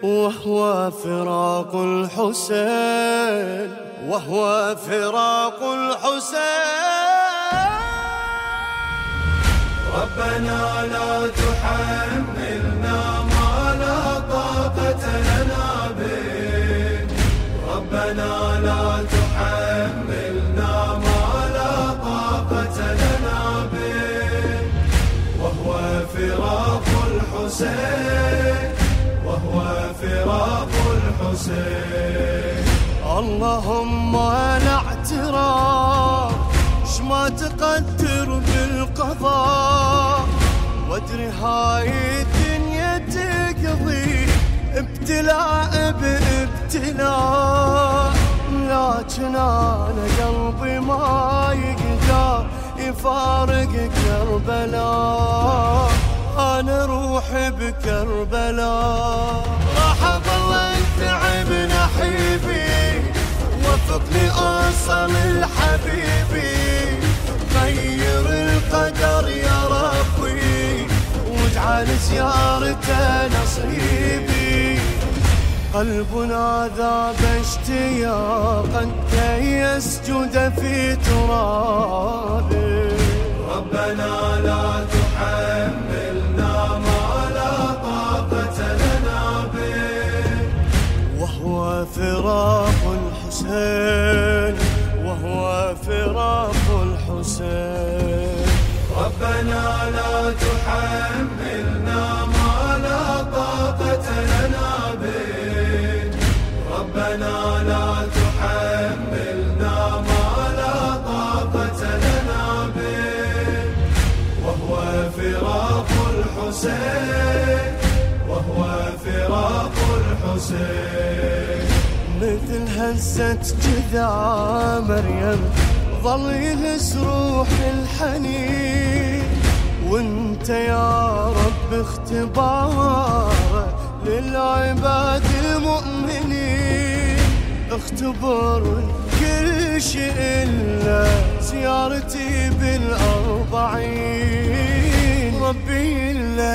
وهو فراق الحسين، وهو فراق الحسين. ربنا لا تحملنا ما لا طاقة لنا به، ربنا لا تحملنا ما لا طاقة لنا به، وهو فراق الحسين، وهو فراق الحسين. اللهم انا اعتراف شما تقدر بالقضاء، وادري هاي الدنيا تقضي ابتلاء بابتلاء، لكن انا قلبي ما يقدر يفارق كربلاء، انا روحي بكربلاء. راح اظل اتعب نحيبي وفقني اوصل لحبيبي، غير القدر يا ربي واجعل زيارته نصيبي. قلبنا ذاب اشتياقا كي يسجد في ترابه، ربنا لا تحملنا ما لا طاقة لنا به، وهو فراق الحسين، وهو فراق الحسين. ربنا لا تحملنا ما لا طاقة لنا به، ربنا لا تحملنا ما لا طاقة لنا به، وهو فراق الحسين، وهو فراق الحسين. مثل هزة جذع مريم ظل يهز روح الحنين، وانت يا رب اختبار للعباد المؤمنين، اختبر كل شيء إلا زيارتي بالأربعين، ربي إلا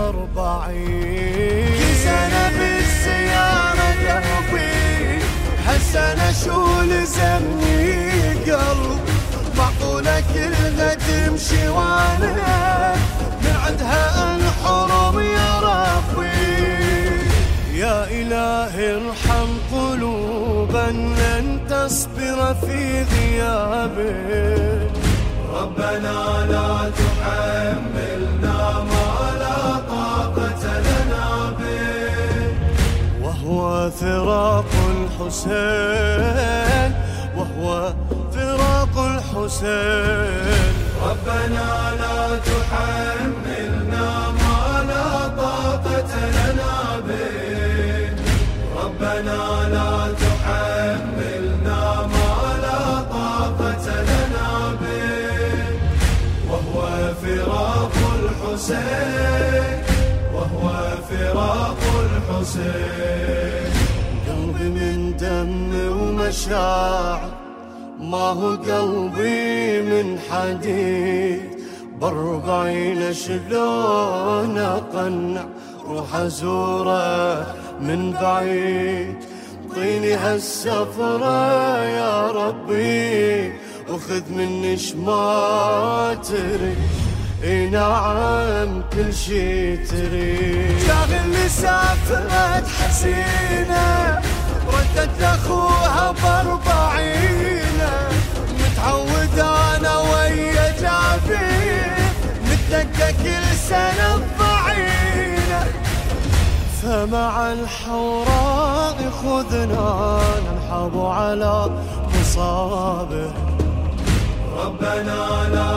الأربعين. كل سنة بالزيارة دربي هالسنة شو لزمني قلب، معقولة كلها تمشي وانا بعدها انحرم يا ربي. يا إلهي ارحم قلوبا لن تصبر في غيابك، ربنا لا تحملنا ما لا طاقة لنا به، وهو فراق الحسين، وهو فراق الحسين. ربنا لا تحملنا ما لا طاقة لنا به، ربنا لا تحملنا ما لا طاقة لنا به، وهو فراق الحسين، وهو فراق الحسين. قلبي من دم ومشاعر ما هو قلبي من حديد، ب40 شلون اقنع روح ازوره من بعيد. طيني هالسفرة يا ربي وخذ مني ما تريد، اي نعم كل شي تريد. شاغل سافرت حسينة ردت لاخوها ب40، متعود انا ويا جابر نتلقى كل سنة الضعينة، فمع الحوراء خذنا ننحب على مصابه. ربنا لا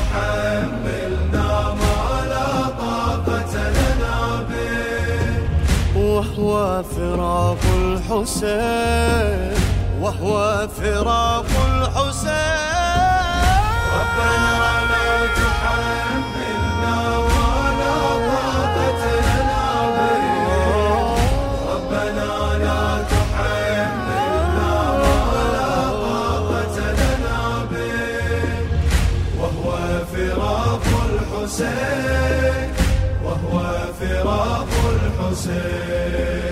تحملنا ما لا طاقة لنا به، وهو فراق الحسين، وهو فراق الحسين. ربنا لا تحملنا ما لا طاقة لنا به، ربنا لا تحملنا ما لا طاقة لنا به، وهو فراق الحسين، وهو فراق الحسين.